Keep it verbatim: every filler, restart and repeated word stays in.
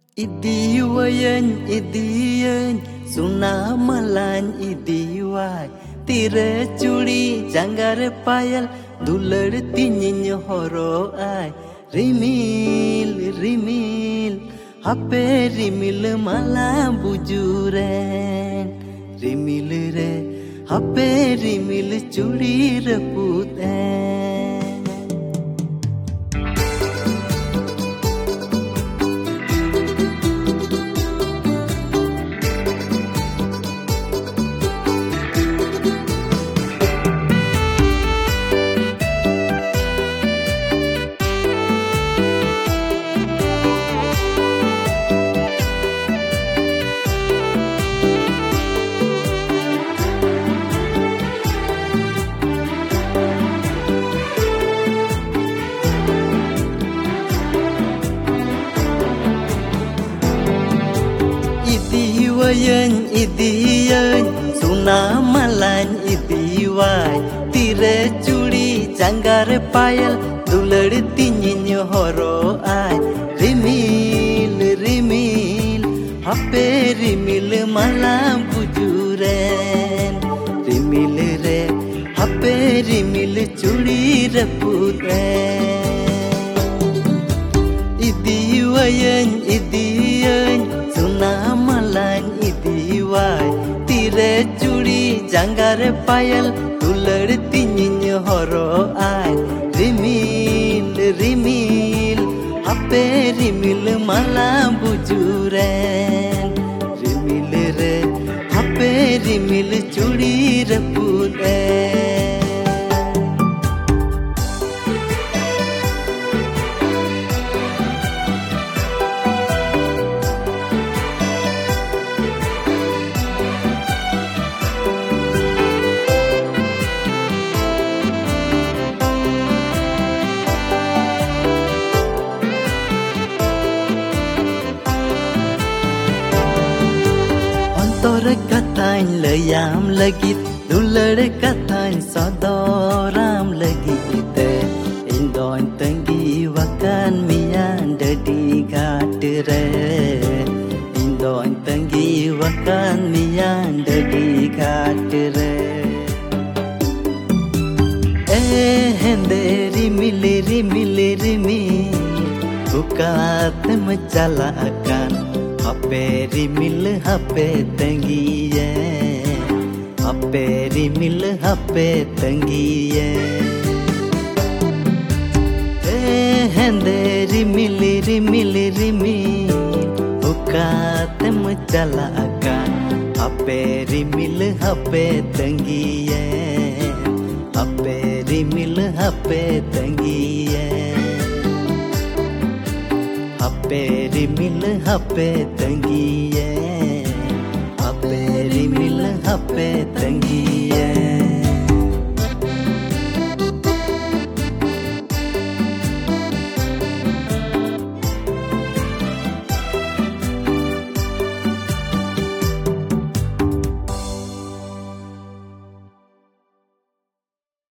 Idiwayan idiyan suna malan idiwai tire curi janggar payal dulad tinyin horo ai rimil rimil hape rimil mala bujuren rimil re hape rimil curi reputen Idiwayan idiyan suna malan idiwai tire curi janggar payal dulad tinyin horo ai rimil rimil hape rimil mala bujuren rimil re hape rimil curi reputen Idiwayan idiyan suna malan idiwai tire curi janggar payal dulad tinyin horo ai rimil rimil hape rimil mala bujuren rimil re hape rimil curi reputen Tor katain layam lagi dulad katain sadoram lagi ite indon tenggi wakan mian dedi gatre indon tenggi wakan mian dedi gatre eh henderi mileri mileri mi bukat mencala akan hape rimil hape tengiye hape rimil hape tengiye eh hende rimil rimil rimil ukat mencala akan hape rimil hape tengiye hape rimil hape tengiye hape rimil hape tengiye hape rimil hape tengiye